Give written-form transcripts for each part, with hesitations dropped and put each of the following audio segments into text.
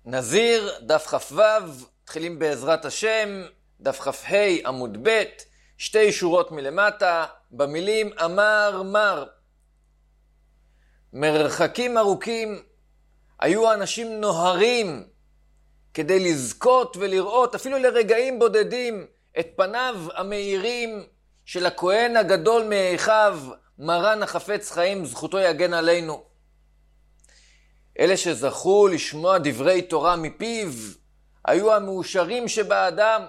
נזיר, דף כ"ו, מתחילים בעזרת השם, דף כ"ה עמוד ב', 2 שורות מלמטה, במילים אמר מר. מרחקים ארוכים היו אנשים נוהרים כדי לזכות ולראות אפילו לרגעים בודדים את פניו המאירים של הכהן הגדול מאחיו, מרן החפץ חיים, זכותו יגן עלינו. אלה שזכו לשמוע דברי תורה מפיו היו המאושרים שבאדם.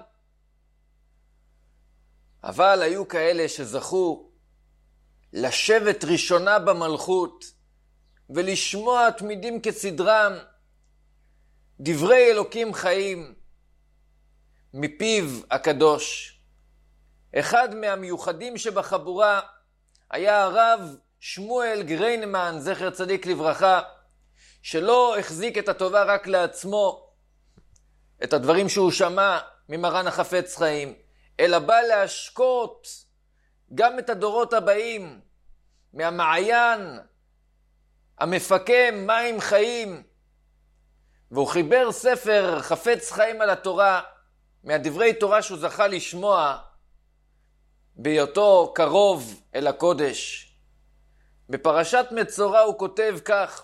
אבל היו כאלה שזכו לשבת ראשונה במלכות ולשמוע תמידים כסדרם דברי אלוקים חיים מפיו הקדוש. אחד מהמיוחדים שבחבורה היה הרב שמואל גריינמן, זכר צדיק לברכה, שלא החזיק את הטובה רק לעצמו, את הדברים שהוא שמע ממרן החפץ חיים, אלא בא להשקות גם את הדורות הבאים מהמעיין המפקם מים חיים, והוא חיבר ספר חפץ חיים על התורה מהדברי תורה שהוא זכה לשמוע בהיותו קרוב אל הקודש. בפרשת מצורע הוא כותב כך: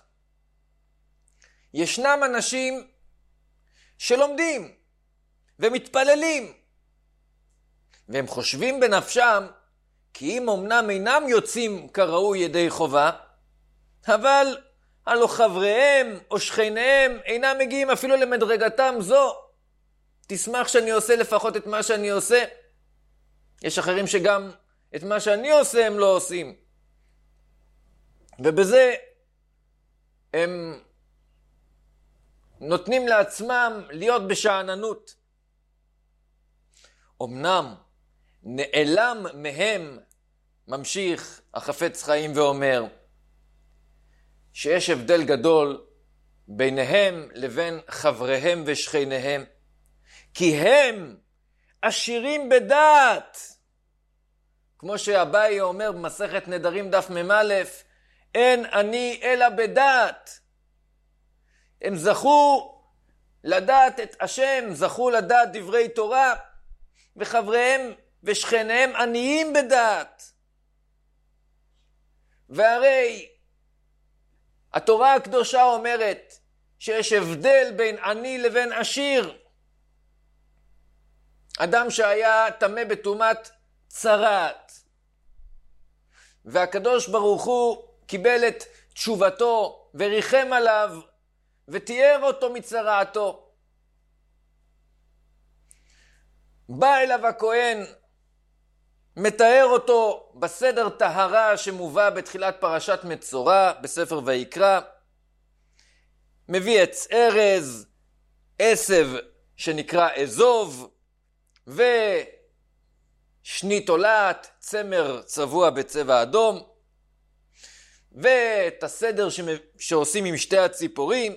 ישנם אנשים שלומדים ומתפללים והם חושבים בנפשם כי אם אמנם אינם יוצאים כראוי ידי חובה, אבל הלא חבריהם או שכניהם אינם מגיעים אפילו למדרגתם זו. תשמח שאני עושה לפחות את מה שאני עושה. יש אחרים שגם את מה שאני עושה הם לא עושים, ובזה הם נותנים לעצמם להיות בשעננות. אמנם נעלם מהם, ממשיך החפץ חיים ואומר, שיש הבדל גדול ביניהם לבין חבריהם ושכניהם, כי הם עשירים בדעת. כמו שאביי אומר במסכת נדרים דף מ"א, אין אני אלא בדעת. הם זכו לדעת את השם, זכו לדעת דברי תורה, וחבריהם ושכניהם עניים בדעת. והרי התורה הקדושה אומרת שיש הבדל בין עני לבין עשיר. אדם שהיה טמא בטומאת צרעת, והקדוש ברוך הוא קיבל את תשובתו וריחם עליו ותיאר אותו מצרעתו. בא אליו הכהן, מתאר אותו בסדר טהרה שמובא בתחילת פרשת מצורע בספר ויקרא, מביא עץ ארז, עשב שנקרא אזוב, ושני תולעת, צמר צבוע בצבע אדום, ואת הסדר שעושים עם שתי הציפורים,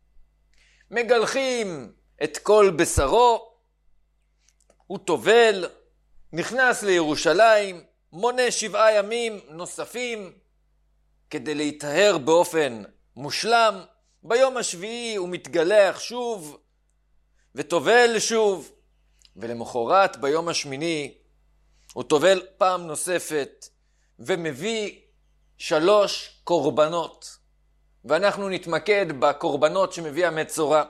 מגלחים את כל בשרו, הוא טובל, נכנס לירושלים, מונה 7 ימים נוספים כדי להתאר באופן מושלם. ביום השביעי הוא מתגלח שוב וטובל שוב, ולמחרת ביום השמיני הוא טובל פעם נוספת ומביא 3 קורבנות, ואנחנו נתמקד בקורבנות שמביא המצורע.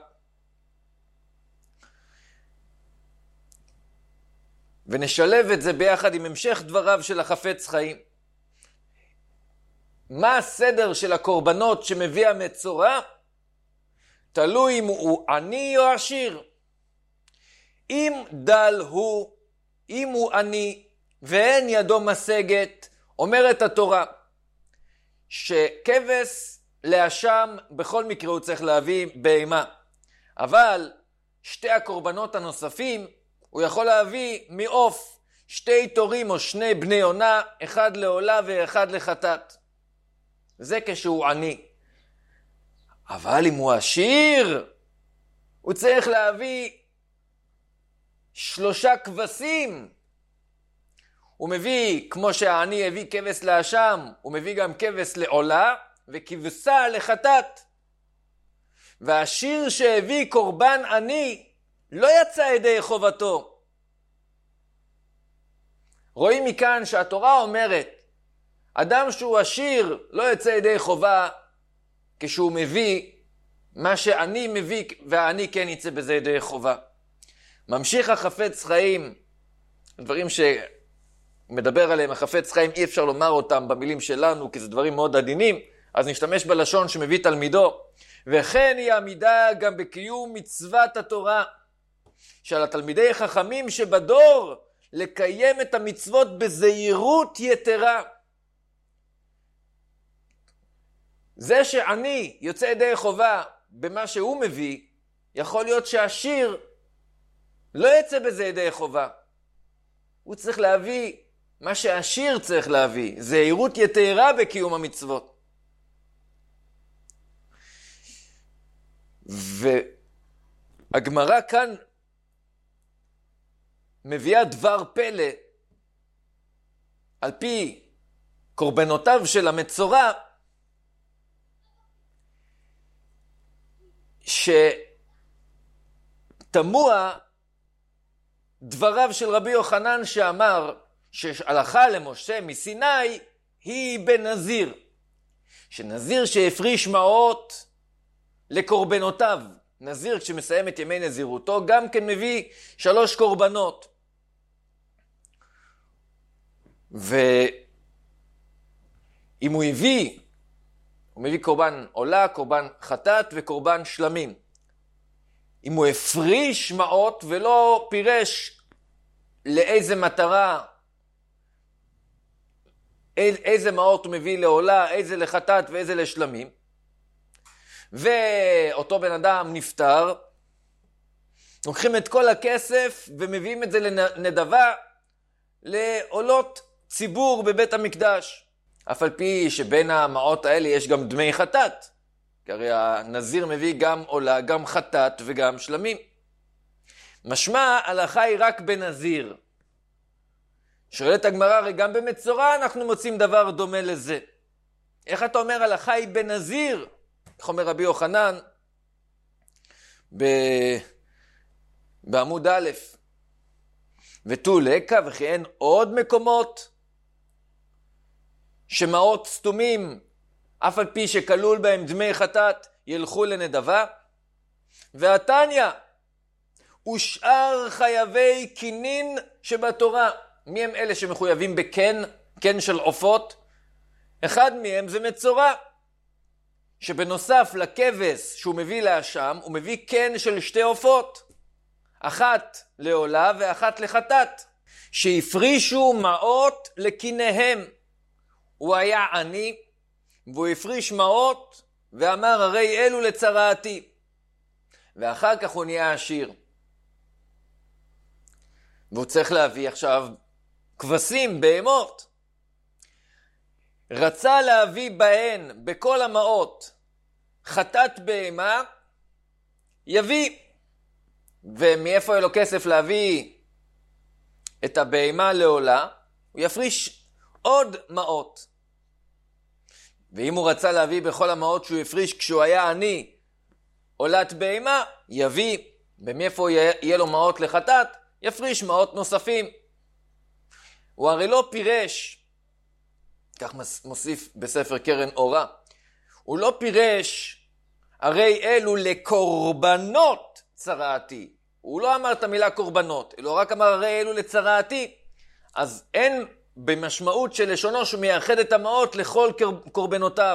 ונשלב את זה ביחד עם המשך דבריו של החפץ חיים. מה הסדר של הקורבנות שמביא המצורע? תלוי אם הוא עני או עשיר. אם דל הוא, אם הוא עני ואין ידו משגת, אומרת התורה שכבש לאשם בכל מקרה הוא צריך להביא בהמה, אבל 2 הקורבנות הנוספים הוא יכול להביא מעוף 2 תורים או 2 בני עונה, 1 לעולה ו1 לחטאת. זה כשהוא עני. אבל אם הוא עשיר, הוא צריך להביא 3 כבשים. הוא מביא, כמו שהעני הביא כבש לאשם, הוא מביא גם כבש לעולה וכבשה לחטאת. והעשיר שהביא קורבן עני לא יצא ידי חובתו. רואים מכאן שהתורה אומרת, אדם שהוא עשיר לא יצא ידי חובה כשהוא מביא מה שאני מביא, והעני כן יצא בזה ידי חובה. ממשיך החפץ חיים, דברים שמדבר עליהם החפץ חיים, אי אפשר לומר אותם במילים שלנו, כי זה דברים מאוד עדינים, אז נשתמש בלשון שמביא תלמידו. וכן היא עמידה גם בקיום מצוות התורה, שעל התלמידי חכמים שבדור לקיים את המצוות בזהירות יתרה. זה שאני יוצא ידי חובה במה שהוא מביא, יכול להיות שהעשיר לא יצא בזה ידי חובה. הוא צריך להביא מה שהעשיר צריך להביא, זהירות יתרה בקיום המצוות. והגמרא כאן מביאה דבר פלא על פי קורבנותיו של המצורע, שתמוה דבריו של רבי יוחנן שאמר שהלכה למשה מסיני היא בנזיר, שנזיר שהפריש מעות לקורבנותיו, נזיר כשמסיים את ימי נזירותו גם כן מביא 3 קורבנות, ואם הוא מביא קורבן עולה, קורבן חטאת וקורבן שלמים. אם הוא הפריש מעות ולא פירש לאיזה מטרה, איזה מעות הוא מביא לעולה, איזה לחטאת ואיזה לשלמים, ואותו בן אדם נפטר, לוקחים את כל הכסף ומביאים את זה לנדבה לעולות ציבור בבית המקדש. אף על פי שבין המעות האלה יש גם דמי חטאת, כי הרי הנזיר מביא גם עולה, גם חטאת וגם שלמים. משמע הלכה היא רק בנזיר. שואלת הגמרא, הרי גם במצורע אנחנו מוצאים דבר דומה לזה. איך אתה אומר הלכה היא בנזיר? איך אומר רבי יוחנן בעמוד א', ותו לקה וכי אין עוד מקומות שמעות סתומים, אף על פי שכלול בהם דמי חטאת, ילכו לנדבה? והתניא, ושאר חייבי קינין שבתורה. מי הם אלה שמחויבים בקן, קן של עופות? אחד מהם זה מצורע, שבנוסף לכבש שהוא מביא לאשם, הוא מביא קן של 2 עופות, אחת לעולה ואחת לחטאת, שהפרישו מעות לקיניהם. הוא היה עני, והוא הפריש מעות, ואמר הרי אלו לצרעתי. ואחר כך הוא נהיה עשיר. והוא צריך להביא עכשיו כבשים, בהמות. רצה להביא בהן, בכל המעות, חטאת בהמה, יביא. ומאיפה יהיה לו כסף להביא את הבהמה לעולה? הוא יפריש עוד מעות. ואם הוא רצה להביא בכל המעות שהוא הפריש כשהוא היה עני, עולת בהמה, יביא. ומאיפה יהיה לו מעות לחטאת? יפריש מעות נוספים. הוא הרי לא פירש, כך מוסיף בספר קרן אורה, הוא לא פירש הרי אלו לקורבנות צרעתי. הוא לא אמר את המילה קורבנות, אלא רק אמר הרי אלו לצרעתי. אז אין במשמעות של לשונו שהוא מייחד את המעות לכל קורבנותיו.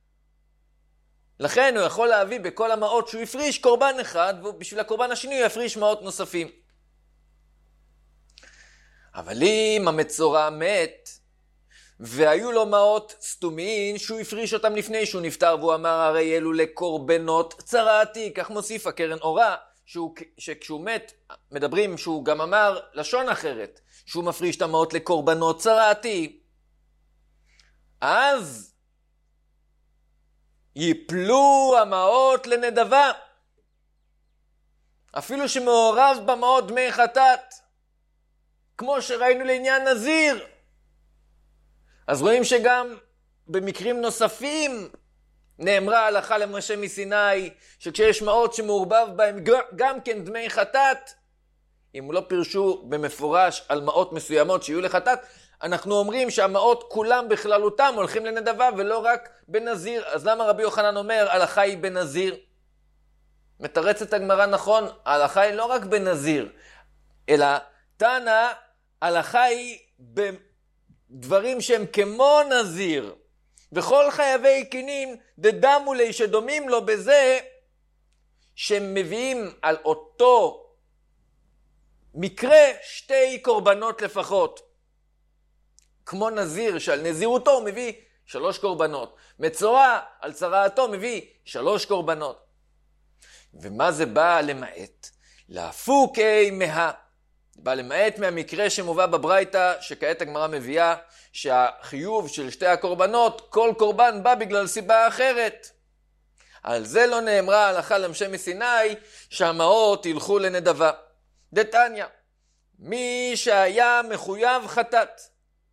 לכן הוא יכול להביא בכל המעות שהוא יפריש קורבן אחד, ובשביל הקורבן השני הוא יפריש מעות נוספים. אבל אם המצורע מת, והיו לו מעות סתומין שהוא הפריש אותם לפני שהוא נפטר, והוא אמר הרי אלו לקורבנות צרעתי, כך מוסיף הקרן אורה, שכשהוא מת מדברים שהוא גם אמר לשון אחרת, שהוא מפריש את המעות לקורבנות צרעתי, אז ייפלו המעות לנדבה, אפילו שמעורב במעות דמי חטאת, כמו שראינו לעניין נזיר. אז רואים שגם במקרים נוספים נאמרה הלכה למשה מסיני, שכשיש מעות שמעורבב בהם גם כן דמי חטאת, אם לא פירשו במפורש על מעות מסוימות שיהיו לחטאת, אנחנו אומרים שהמעות כולם בכללותם הולכים לנדבה ולא רק בנזיר. אז למה רבי יוחנן אומר הלכה היא בנזיר? מתרצת הגמרא נכון, ההלכה היא לא רק בנזיר, אלא תנא הלכה היא בדברים שהם כמו נזיר. וכל חייבי קינין דדמו לי שדומים לו בזה שהם מביאים על אותו מקרה שתי קורבנות לפחות. כמו נזיר שעל נזירותו הוא מביא 3 קורבנות. מצורע על צרעתו מביא 3 קורבנות. ומה זה בא למעט? להפוקי מה. בא למעט מהמקרה שמובא בברייתא, שכעת הגמרא מביאה, שהחיוב של 2 הקורבנות, כל קורבן בא בגלל סיבה אחרת. על זה לא נאמרה הלכה למשה מסיני, שהמעות ילכו לנדבה. דתניא, מי שהיה מחויב חטאת,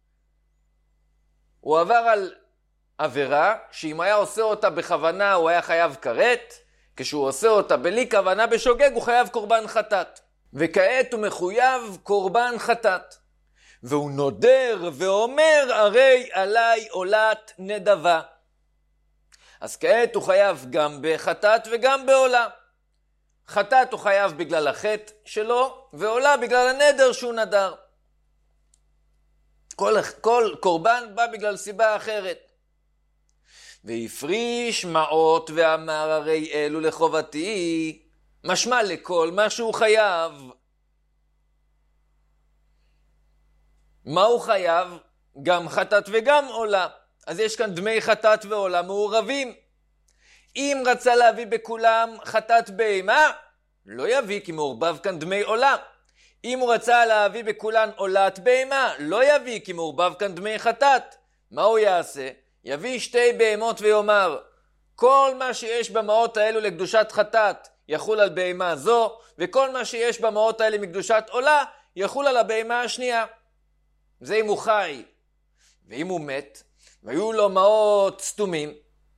הוא עבר על עבירה, שאם היה עושה אותה בכוונה הוא היה חייב כרת, כשהוא עושה אותה בלי כוונה בשוגג הוא חייב קורבן חטאת. וכעת הוא מחויב קורבן חטאת. והוא נודר ואומר הרי עליי עולת נדבה. אז כעת הוא חייב גם בחטאת וגם בעולה. חטאת הוא חייב בגלל החטא שלו, ועולה בגלל הנדר שהוא נדר. כל קורבן בא בגלל סיבה אחרת. והפריש מעות ואמר הרי אלו לחובתי, משמע לכל מה שהוא חייב. מה הוא חייב? גם חטאת וגם עולה. אז יש כאן דמי חטאת ועולה מעורבים. אם רצה להביא בכולם חטאת בהמה, לא יביא כי מעורבב כאן דמי עולה. אם הוא רצה להביא בכולן עולת בהמה, לא יביא כי מעורבב כאן דמי חטאת. מה הוא יעשה? יביא 2 בהמות ויאמר, כל מה שיש במעות האלו לקדושת חטאת יחול על בהמה זו, וכל מה שיש במעות האלה מקדושת עולה יחול על הבהמה השנייה. זה אם הוא חי. ואם הוא מת, והיו לו מעות סתומים,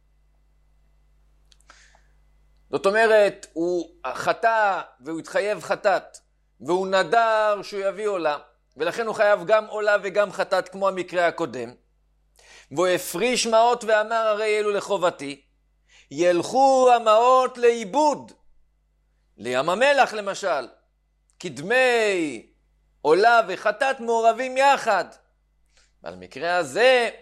זאת אומרת, הוא חטא והוא התחייב חטאת, והוא נדר שהוא יביא עולה, ולכן הוא חייב גם עולה וגם חטאת כמו המקרה הקודם, והוא הפריש מעות ואמר הרי אלו לחובתי, ילכו המעות לאיבוד, לים המלח למשל, כי דמי עולה וחטאת מעורבים יחד. ועל מקרה הזה,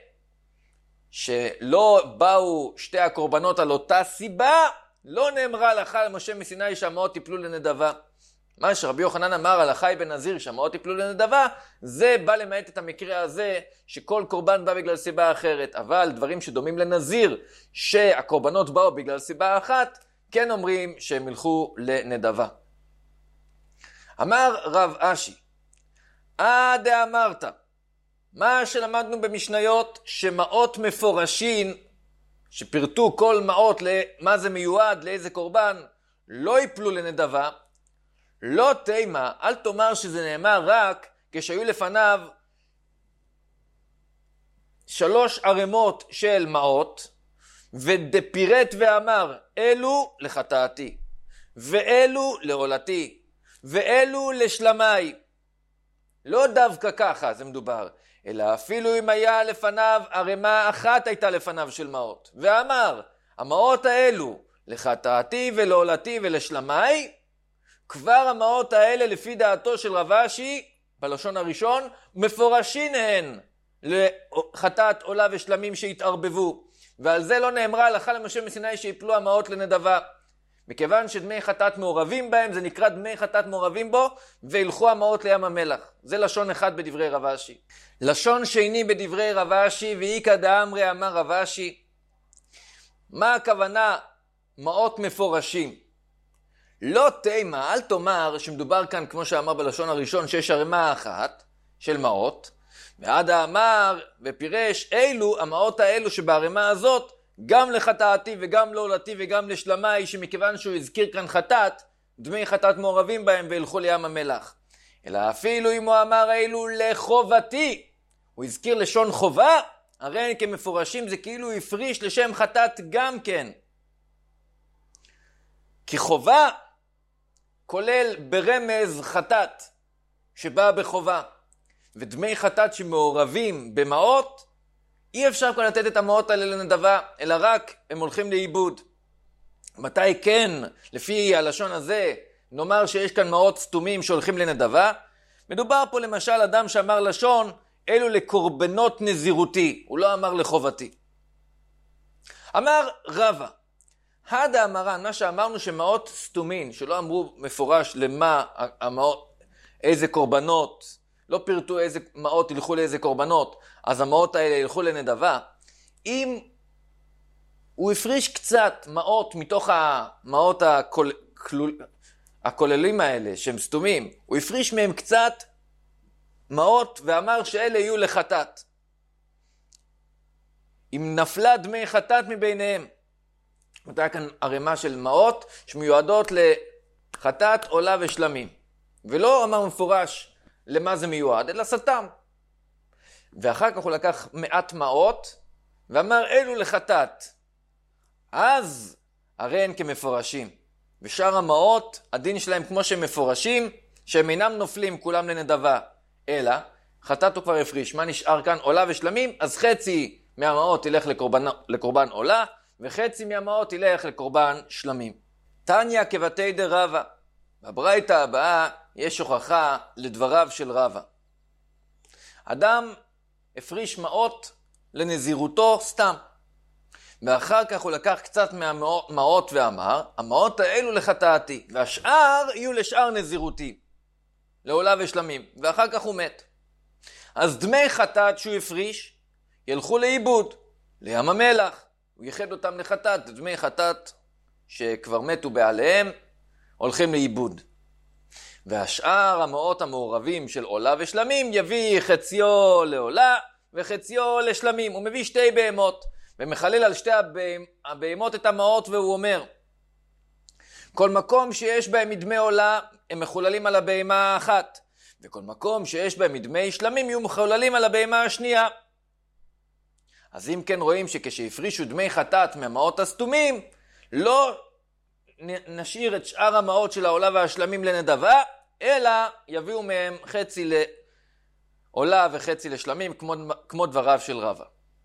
שלא באו 2 הקורבנות על אותה סיבה, לא נאמרה הלכה למשה מסיני שהמעות יפלו לנדבה. מה שרבי יוחנן אמר הלכה היא בנזיר שהמעות יפלו לנדבה, זה בא למעט את המקרה הזה שכל קורבן בא בגלל סיבה אחרת. אבל דברים שדומים לנזיר שהקורבנות באו בגלל סיבה אחת, כן אומרים שהם ילכו לנדבה. אמר רב אשי, דאמרת, מה שלמדנו במשניות שמעות מפורשים, שפרטו כל מעות למה זה מיועד, לאיזה קורבן, לא יפלו לנדבה, לא תימה, אל תאמר שזה נאמר רק כשהיו לפניו 3 ערמות של מעות, ודפירט ואמר, אלו לחטאתי, ואלו לעולתי, ואלו לשלמי. לא דווקא ככה זה מדובר, אלא אפילו אם היה לפניו ערמה אחת הייתה לפניו של מעות, ואמר, המעות האלו לחטאתי ולעולתי ולשלמי, כבר המעות האלה לפי דעתו של רב אשי, בלשון הראשון, מפורשין הן לחטאת עולה ושלמים שהתערבבו. ועל זה לא נאמרה הלכה למשה מסיני שיפלו המעות לנדבה. מכיוון שדמי חטאת מעורבים בהם, זה נקרא דמי חטאת מעורבים בו, וילכו המעות לים המלח. זה לשון אחד בדברי רב אשי. לשון שני בדברי רב אשי, ואיקא דאמרי אמר רב אשי, מה הכוונה מעות מפורשים? לא תימה, אל תאמר שמדובר כאן, כמו שאמר בלשון הראשון, שיש ערמה אחת של מעות, ועד האמר ופירש, אילו, המעות האלו שבערמה הזאת, גם לחטאתי וגם לעולתי וגם לשלמי, שמכיוון שהוא הזכיר כאן חטאת, דמי חטאת מעורבים בהם וילכו לים המלח. אלא אפילו אם הוא אמר אילו לחובתי, הוא הזכיר לשון חובה, הרי כמפורשים זה כאילו הפריש לשם חטאת גם כן. כי חובה כולל ברמז חטאת שבאה בחובה. ודמי חטאת שמעורבים במעות, אי אפשר כבר לתת את המעות האלה לנדבה, אלא רק הם הולכים לאיבוד. מתי כן, לפי הלשון הזה, נאמר שיש כאן מעות סתומים שהולכים לנדבה? מדובר פה למשל אדם שאמר לשון, אלו לקורבנות נזירותי, הוא לא אמר לחובתי. אמר רבא, הדה אמרן, מה שאמרנו שמעות סתומין, שלא אמרו מפורש למה המעות, איזה קורבנות, לא פירטו איזה מעות ילכו לאיזה קורבנות, אז המעות האלה ילכו לנדבה. אם הוא הפריש קצת מעות מתוך המעות הכוללים האלה שהם סתומים, הוא הפריש מהם קצת מעות ואמר שאלה יהיו לחטאת. אם נפלה דמי חטאת מביניהם, הייתה כאן ערימה של מעות שמיועדות לחטאת, עולה ושלמים. ולא אמר מפורש למה זה מיועד, אלא סתם. ואחר כך הוא לקח מעט מעות ואמר אלו לחטאת. אז הרי הן כמפורשים. ושאר המעות, הדין שלהם כמו שהם מפורשים, שהם אינם נופלים כולם לנדבה. אלא, חטאת הוא כבר הפריש. מה נשאר כאן? עולה ושלמים, אז חצי מהמעות ילך לקורבן עולה, וחצי מהמעות ילך לקורבן שלמים. תניא כבתי דרבא. בברייתא הבאה יש הוכחה לדבריו של רבא. אדם הפריש מעות לנזירותו סתם. ואחר כך הוא לקח קצת מהמעות ואמר, המעות האלו לחטאתי, והשאר יהיו לשאר נזירותי, לעולה ושלמים, ואחר כך הוא מת. אז דמי חטאת שהוא הפריש, ילכו לאיבוד, לים המלח, הוא ייחד אותם לחטאת, דמי חטאת שכבר מתו בעליהם, הולכים לאיבוד. והשאר המעות המעורבים של עולה ושלמים, יביא חציו לעולה וחציו לשלמים. הוא מביא שתי בהמות, ומחלל על שתי הבהמות את המעות, והוא אומר, כל מקום שיש בהם מדמי עולה, הם מחוללים על הבהמה האחת, וכל מקום שיש בהם מדמי שלמים, יהיו מחוללים על הבהמה השנייה. אז אם כן רואים שכשהפרישו דמי חטאת מהמעות הסתומים, לא נשאיר את שאר המעות של העולה והשלמים לנדבה, אלא יביאו מהם חצי לעולה וחצי לשלמים, כמו דבריו של רבא.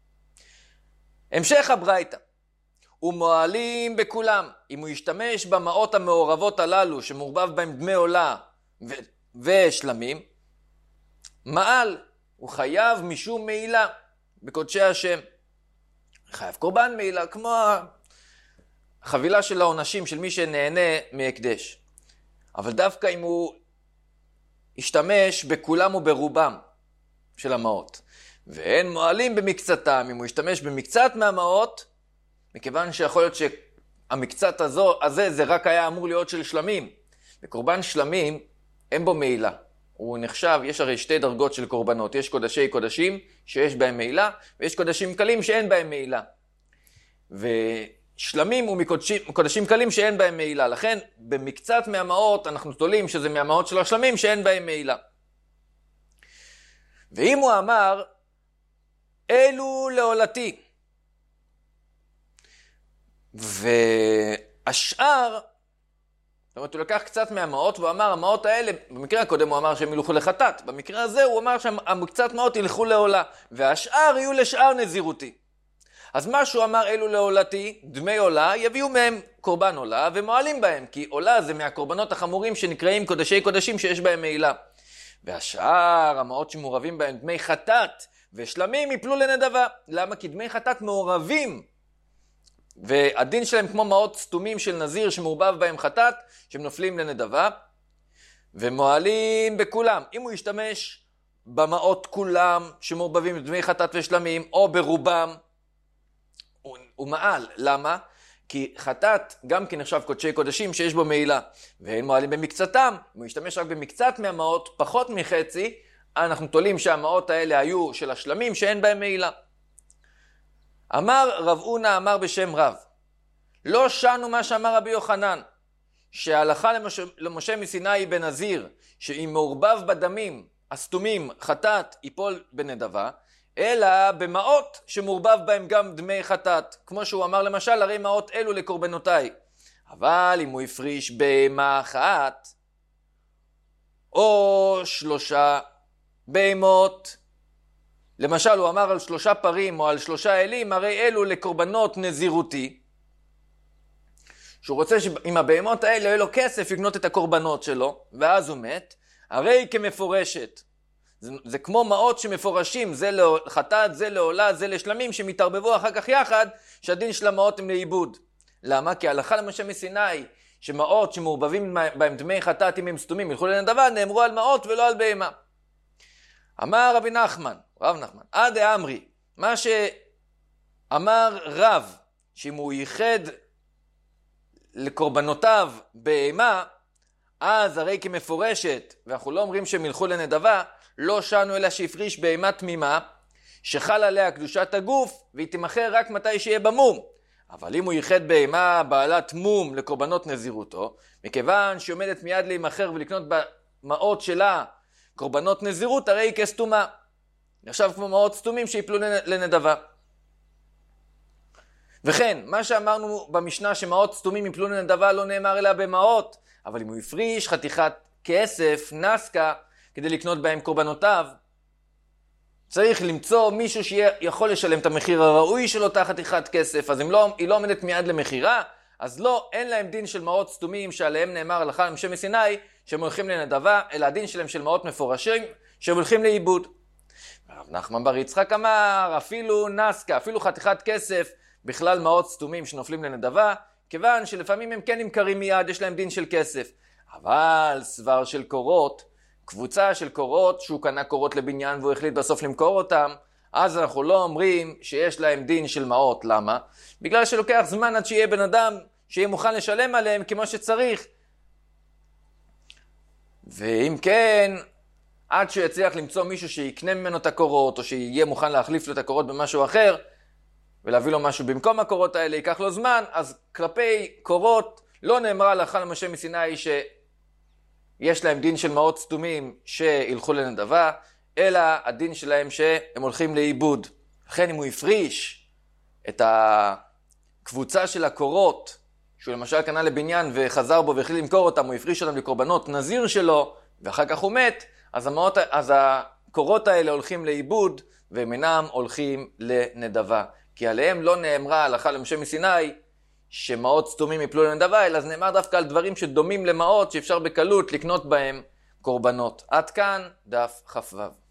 המשך הברייתא, ומועלים בכולם, אם הוא ישתמש במעות המעורבות הללו שמעורבב בהם דמי עולה ושלמים, מעל, הוא חייב משום מעילה בקודשי השם. חייב קורבן מעילה, כמו החבילה של העונשים של מי שנהנה מהקדש. אבל דווקא אם הוא ישתמש בכולם וברובם של המעות, ואין מועלים במקצתם, אם הוא ישתמש במקצת מהמעות, מכיוון שיכול להיות שהמקצת הזה זה רק היה אמור להיות של שלמים. בקורבן שלמים אין בו מעילה. הוא נחשב, יש הרי שתי דרגות של קורבנות. יש קודשי קודשים שיש בהם מעילה, ויש קודשים קלים שאין בהם מעילה. ושלמים הוא מקודשים קלים שאין בהם מעילה. לכן במקצת מהמעות אנחנו תולים שזה מהמעות של השלמים שאין בהם מעילה. ואם הוא אמר, אלו לעולתי, והשאר, זאת אומרת, הוא לקח קצת מהמעות, והוא אמר, המעות האלה, במקרה הקודם הוא אמר שהם ילכו לחטאת, במקרה הזה הוא אמר שהקצת מעות ילכו לעולה, והשאר יהיו לשאר נזירותי. אז מה שהוא אמר, אלו לעולתי, דמי עולה, יביאו מהם קורבן עולה, ומועלים בהם, כי עולה זה מהקורבנות החמורים שנקראים קודשי קודשים שיש בהם מעילה. והשאר, המעות שמעורבים בהם דמי חטאת ושלמים, יפלו לנדבה. למה? כי דמי חטאת מעורבים, והדין שלהם כמו מעות סתומים של נזיר שמעורבב בהם חטאת, שהם נופלים לנדבה, ומועלים בכולם. אם הוא ישתמש במעות כולם שמעורבבים דמי חטאת ושלמים, או ברובם, הוא מעל. למה? כי חטאת גם כן נחשב קודשי קודשים שיש בו מעילה, ואין מועלים במקצתם. אם הוא ישתמש רק במקצת מהמעות, פחות מחצי, אנחנו תולים שהמעות האלה היו של השלמים שאין בהם מעילה. אמר רב אונה אמר בשם רב, לא שנו מה שאמר רבי יוחנן, שההלכה למשה מסיני בנזיר, שאם מעורבב בדמים הסתומים חטאת ייפול בנדבה, אלא במעות שמורבב בהם גם דמי חטאת. כמו שהוא אמר למשל, הרי מעות אלו לקורבנותיי. אבל אם הוא הפריש בהמה אחת, או 3 בהמות, למשל הוא אמר על 3 פרים או על 3 אלים, הרי אלו לקורבנות נזירותי, שהוא רוצה שעם הבהמות האלה יהיה לו כסף לקנות את הקורבנות שלו, ואז הוא מת, הרי כמפורשת. זה כמו מעות שמפורשים, זה לחטאת, זה לעולה, זה לשלמים, שמתערבבו אחר כך יחד, שהדין של המעות הם לאיבוד. למה? כי ההלכה למשה מסיני, שמעות שמעורבבים בהם דמי חטאת אם הם סתומים, ילכו לנדבה, נאמרו על מעות ולא על בהמה. אמר רב נחמן, עד האמרי, מה שאמר רב, שאם הוא ייחד לקורבנותיו בהמה, אז הרי כמפורשת, ואנחנו לא אומרים שהם ילכו לנדבה, לא שנו אלא שהפריש בהמה תמימה, שחל עליה קדושת הגוף, והיא תמחר רק מתי שיהיה במום. אבל אם הוא ייחד בהמה בעלת מום לקורבנות נזירותו, מכיוון שהיא עומדת מיד להימחר ולקנות במעות שלה קורבנות נזירות, הרי היא כסתומה. נחשב כמו מעות סתומים שיפלו לנדבה. וכן, מה שאמרנו במשנה שמעות סתומים יפלו לנדבה לא נאמר אלא במעות, אבל אם הוא הפריש חתיכת כסף, נסקה, כדי לקנות בהם קורבנותיו, צריך למצוא מישהו שיכול לשלם את המחיר הראוי של אותה חתיכת כסף, אז היא לא עומדת מיד למחירה, אז לא, אין להם דין של מעות סתומים שעליהם נאמר הלכה למשה מסיני שהם הולכים לנדבה, אלא הדין שלהם של מעות מפורשים שהם הולכים לאיבוד. רב נחמן בר יצחק אמר, אפילו נסקה, אפילו חתיכת כסף, בכלל מעות סתומים שנופלים לנדבה, כיוון שלפעמים הם כן נמכרים מיד, יש להם דין של כסף. אבל סבר של קורות, קבוצה של קורות, שהוא קנה קורות לבניין והוא החליט בסוף למכור אותם, אז אנחנו לא אומרים שיש להם דין של מעות. למה? בגלל שלוקח זמן עד שיהיה בן אדם שיהיה מוכן לשלם עליהם כמו שצריך. ואם כן, עד שהוא יצליח למצוא מישהו שיקנה ממנו את הקורות, או שיהיה מוכן להחליף לו את הקורות במשהו אחר, ולהביא לו משהו במקום הקורות האלה, ייקח לו זמן, אז כלפי קורות לא נאמרה הלכה למשה מסיני שיש להם דין של מעות סתומים שילכו לנדבה, אלא הדין שלהם שהם הולכים לאיבוד. לכן אם הוא הפריש את הקבוצה של הקורות, שהוא למשל קנה לבניין וחזר בו והחליט למכור אותם, הוא הפריש אותם לקורבנות נזיר שלו, ואחר כך הוא מת, אז הקורות האלה הולכים לאיבוד, והם אינם הולכים לנדבה. כי עליהם לא נאמרה הלכה למשה מסיני שמעות סתומים יפלו לנדבה, אלא זה נאמר דווקא על דברים שדומים למעות שאפשר בקלות לקנות בהם קורבנות. עד כאן דף כ"ו.